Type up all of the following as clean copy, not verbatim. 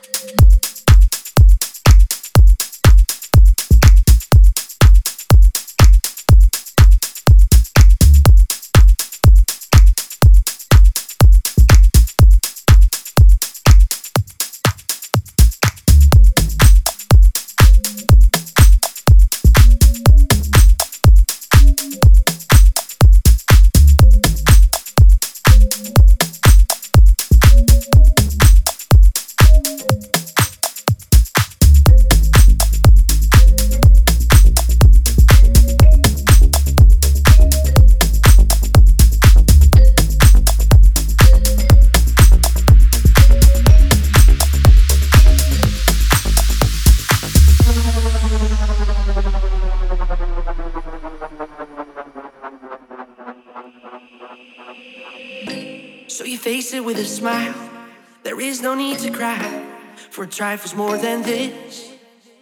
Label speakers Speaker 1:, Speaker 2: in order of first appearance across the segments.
Speaker 1: So you face it with a smile. There is no need to cry, for trifles more than this.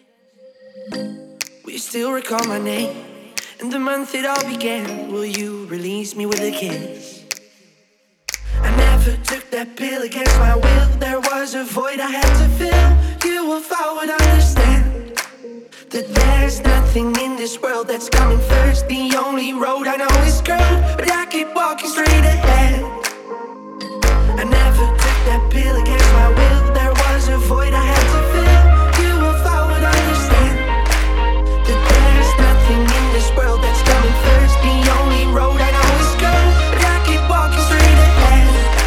Speaker 1: Will you still recall my name and the month it all began? Will you release me with a kiss? I never took that pill against my will. There was a void I had to fill. You or I would understand that there's nothing in this world that's coming first. The only road I know is curved, but I keep walking straight ahead. I never took that pill against my will. There was a void I had to fill. You or I would understand that there's nothing in this world that's coming first. The only road I know is curved, but I keep walking straight ahead.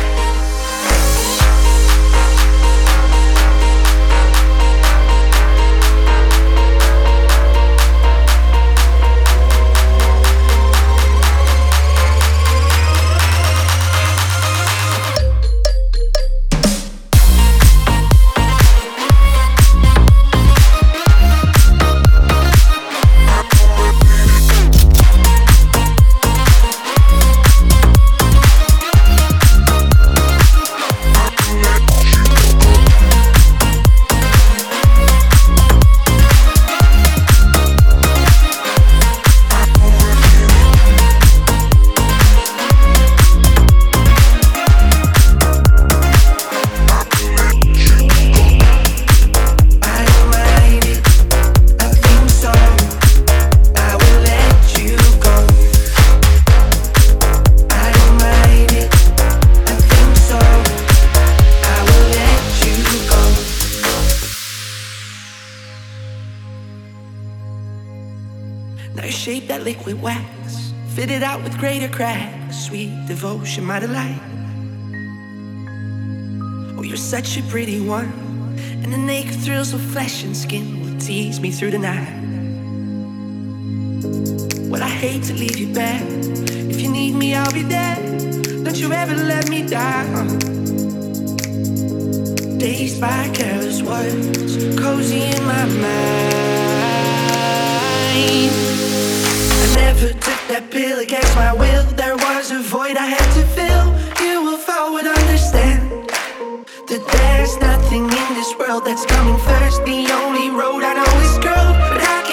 Speaker 1: Now you shape that liquid wax, fit it out with greater cracks. Sweet devotion, my delight. Oh, you're such a pretty one, and the naked thrills of flesh and skin will tease me through the night. Well, I hate to leave you back. If you need me, I'll be there. Don't you ever let me down. Dazed by careless words, cozy in my mind. I never took that pill against my will. There was a void I had to fill. You or I would understand that there's nothing in this world that's coming first. The only road I know is curved, but I